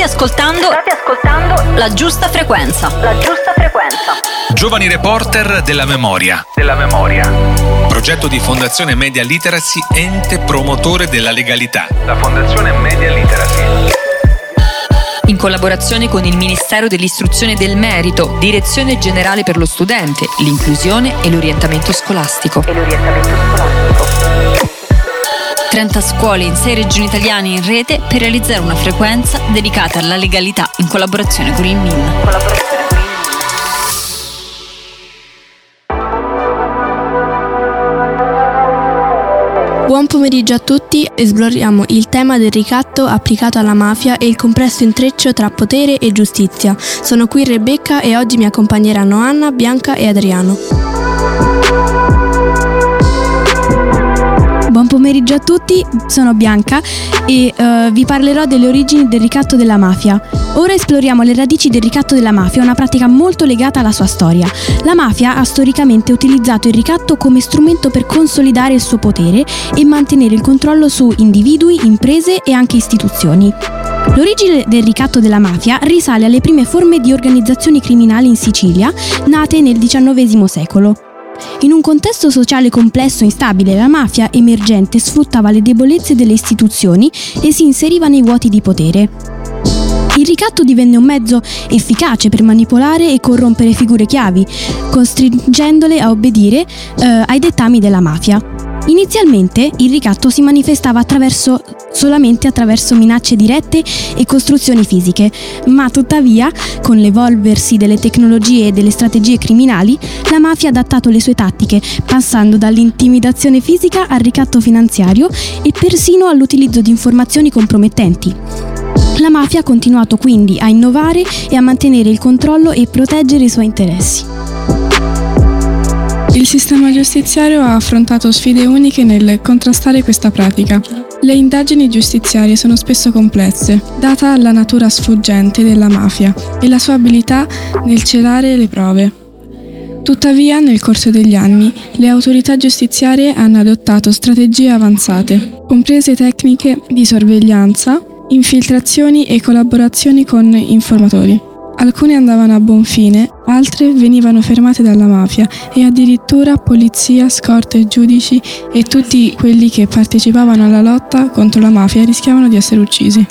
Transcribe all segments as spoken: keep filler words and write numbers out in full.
State ascoltando, state ascoltando la giusta frequenza. La giusta frequenza. Giovani reporter della memoria. Della memoria. Progetto di Fondazione Media Literacy, ente promotore della legalità. La Fondazione Media Literacy. In collaborazione con il Ministero dell'Istruzione e del Merito, Direzione Generale per lo Studente, l'Inclusione e l'Orientamento Scolastico. E l'orientamento scolastico. trenta scuole in sei regioni italiane in rete per realizzare una frequenza dedicata alla legalità in collaborazione con il M I N. Collaborazione con il M I N. Buon pomeriggio a tutti, esploriamo il tema del ricatto applicato alla mafia e il complesso intreccio tra potere e giustizia. Sono qui Rebecca e oggi mi accompagneranno Anna, Bianca e Adriano. Buon pomeriggio a tutti, sono Bianca e uh, vi parlerò delle origini del ricatto della mafia. Ora esploriamo le radici del ricatto della mafia, una pratica molto legata alla sua storia. La mafia ha storicamente utilizzato il ricatto come strumento per consolidare il suo potere e mantenere il controllo su individui, imprese e anche istituzioni. L'origine del ricatto della mafia risale alle prime forme di organizzazioni criminali in Sicilia, nate nel diciannovesimo secolo. In un contesto sociale complesso e instabile, la mafia emergente sfruttava le debolezze delle istituzioni e si inseriva nei vuoti di potere. Il ricatto divenne un mezzo efficace per manipolare e corrompere figure chiavi, costringendole a obbedire eh, ai dettami della mafia. Inizialmente il ricatto si manifestava attraverso, solamente attraverso minacce dirette e costruzioni fisiche, ma tuttavia, con l'evolversi delle tecnologie e delle strategie criminali, la mafia ha adattato le sue tattiche, passando dall'intimidazione fisica al ricatto finanziario e persino all'utilizzo di informazioni compromettenti. La mafia ha continuato quindi a innovare e a mantenere il controllo e proteggere i suoi interessi. Il sistema giudiziario ha affrontato sfide uniche nel contrastare questa pratica. Le indagini giudiziarie sono spesso complesse, data la natura sfuggente della mafia e la sua abilità nel celare le prove. Tuttavia, nel corso degli anni, le autorità giudiziarie hanno adottato strategie avanzate, comprese tecniche di sorveglianza, infiltrazioni e collaborazioni con informatori. Alcune andavano a buon fine, altre venivano fermate dalla mafia e addirittura polizia, scorte, giudici e tutti quelli che partecipavano alla lotta contro la mafia rischiavano di essere uccisi.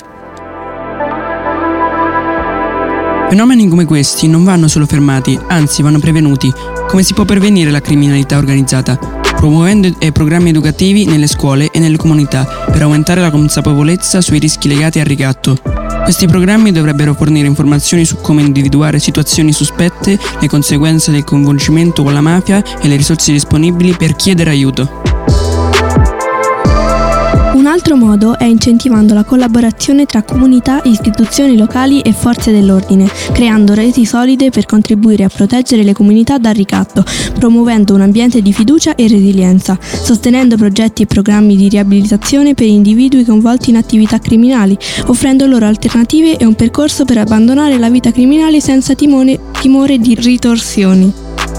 Fenomeni come questi non vanno solo fermati, anzi vanno prevenuti. Come si può prevenire la criminalità organizzata? Promuovendo eh, programmi educativi nelle scuole e nelle comunità per aumentare la consapevolezza sui rischi legati al ricatto. Questi programmi dovrebbero fornire informazioni su come individuare situazioni sospette, le conseguenze del coinvolgimento con la mafia e le risorse disponibili per chiedere aiuto. Un altro modo è incentivando la collaborazione tra comunità, istituzioni locali e forze dell'ordine, creando reti solide per contribuire a proteggere le comunità dal ricatto, promuovendo un ambiente di fiducia e resilienza, sostenendo progetti e programmi di riabilitazione per individui coinvolti in attività criminali, offrendo loro alternative e un percorso per abbandonare la vita criminale senza timore, timore di ritorsioni.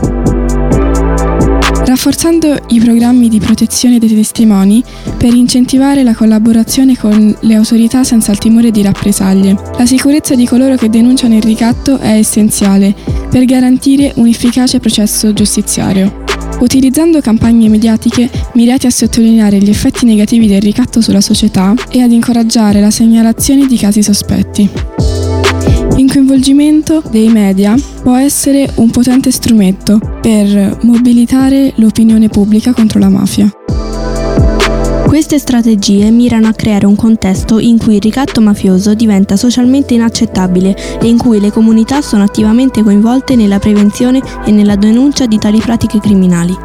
Rafforzando i programmi di protezione dei testimoni per incentivare la collaborazione con le autorità senza il timore di rappresaglie. La sicurezza di coloro che denunciano il ricatto è essenziale per garantire un efficace processo giudiziario. Utilizzando campagne mediatiche mirate a sottolineare gli effetti negativi del ricatto sulla società e ad incoraggiare la segnalazione di casi sospetti. Il coinvolgimento dei media può essere un potente strumento per mobilitare l'opinione pubblica contro la mafia. Queste strategie mirano a creare un contesto in cui il ricatto mafioso diventa socialmente inaccettabile e in cui le comunità sono attivamente coinvolte nella prevenzione e nella denuncia di tali pratiche criminali.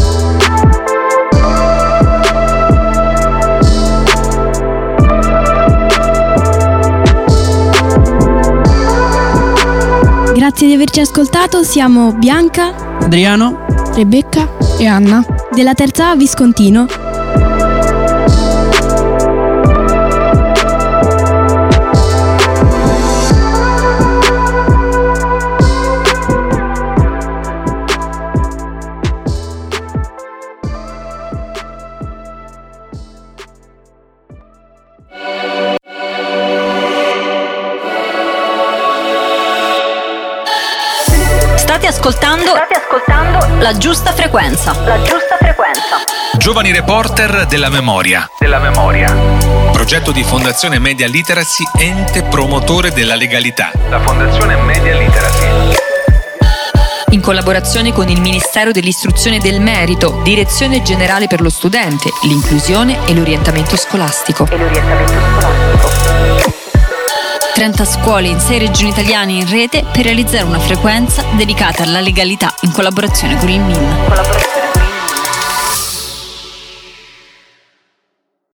Grazie di averci ascoltato, siamo Bianca, Adriano, Rebecca e Anna della terza A Viscontino. ascoltando, state ascoltando la giusta frequenza. La giusta frequenza. Giovani Reporter della Memoria. Della Memoria. Progetto di Fondazione Media Literacy, ente promotore della legalità. La Fondazione Media Literacy. In collaborazione con il Ministero dell'Istruzione e del Merito, Direzione Generale per lo Studente, l'Inclusione e l'Orientamento Scolastico. E l'orientamento scolastico. trenta scuole in sei regioni italiane in rete per realizzare una frequenza dedicata alla legalità in collaborazione con il M I N. Collaborazione